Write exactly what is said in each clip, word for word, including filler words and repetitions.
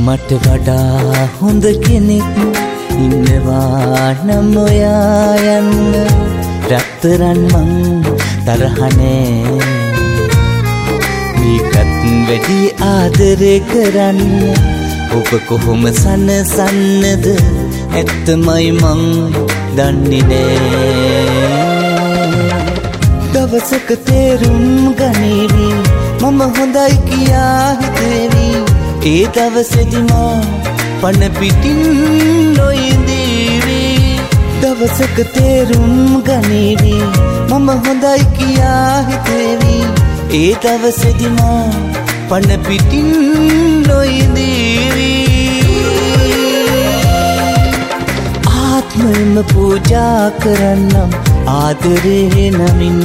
මට වඩා හොඳ කෙනෙක් ඉන්නවා නම් ඔයා යන්න රත්තරන් මං තරහනේ මේකත් වැඩි ආදරේ කරන්න ඔබ කොහොම සනසන්නද ඇත්තමයි මං දන්නේ නෑ දවසක තේරුම් ගනීවි මම හොඳයි කියා හිතේවි ඒ දවසේදී මා පණ පිටින් නොඉඳීවි දවසක තේරුම් ගනීවි මම හොඳයි කියා හිතේවි ඒ දවසේදී මා පණ පිටින් නොඉඳීවි ආත්මෙම පූජා කරන්නම් ආදරේ නමින්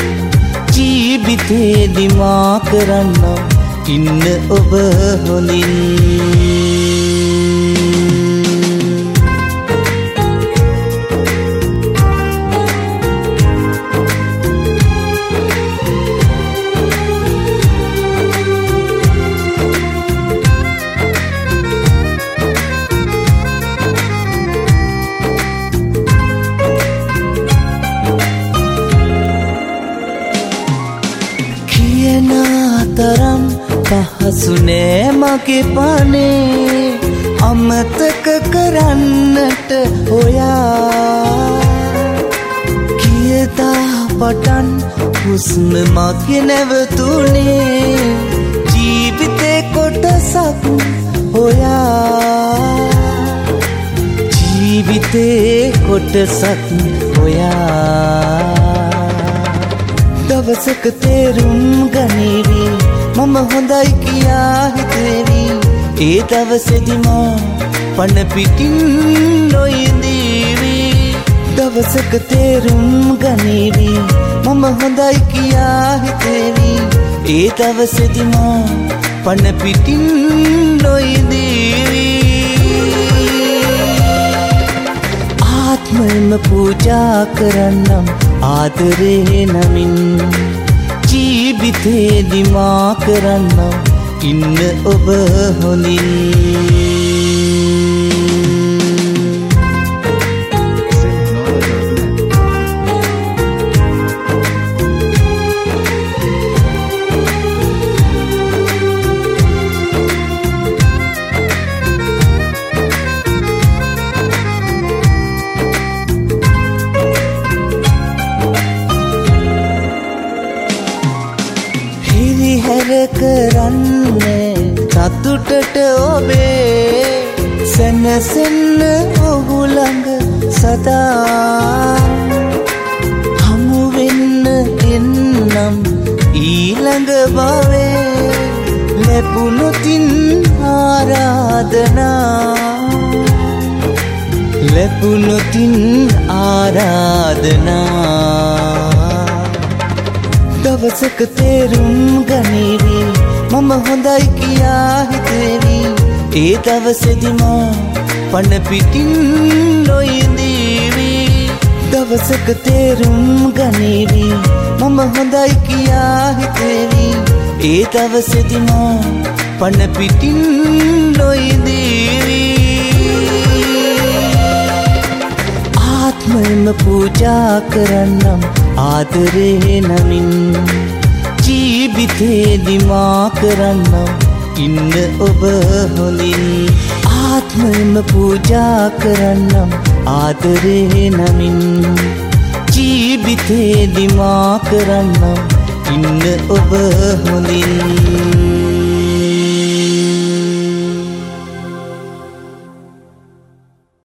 ජීවිතේදී මා කරන්නම් ඉන්න ඔබ හොඳින් තරම් පහසුනේ මගේ පනේ අමතක කරන්නට ඔයා කියතා පටන් හුස්ම මගේ නැවතුනේ ජීවිතේ කොටසක් ඔයා ජීවිතේ කොටසක් ඔයා දවසක තේරුම් ගනීවි මම හොඳයි කියා හිතේවි ඒ දවසේදී මා පණ පිටින් නොඉඳීවි දවසක තේරුම් ගනීවි මම හොඳයි කියා හිතේවි ඒ දවසේදී මා පණ පිටින් නොඉඳීවි ආත්මෙම පූජා කරන්නම් ආදරේ නමින් ජීවිතේදී මා කරන්නම් ඉන්න ඔබ හොඳින් හැර කරන්නේ සතුටට ඔබේ සැනසෙන්න ඔහු ළඟ සදා හමු වෙන්න එන්නම් ඊළඟ භවයේ ලැබුණොතින් ආරාධනා ලැබුණොතින් ආරාධනා දවසක තේරුම් ගනීවි මම හොඳයි කියා හිතේවි ඒ දවසේදී මා පණ පිටින් නොඉඳීවි දවසක තේරුම් ගනීවි මම හොඳයි කියා හිතේවි ඒ දවසේදී මා පණ පිටින් නොඉඳීවි ආත්මෙම පූජා කරන්නම් ආදරේ නමින් ජීවිතේදී මා කරන්නම් ඉන්න ඔබ හොඳින් ආත්මෙම පූජා කරන්නම් ආදරේ නමින් ජීවිතේදී මා කරන්නම් ඉන්න ඔබ හොඳින්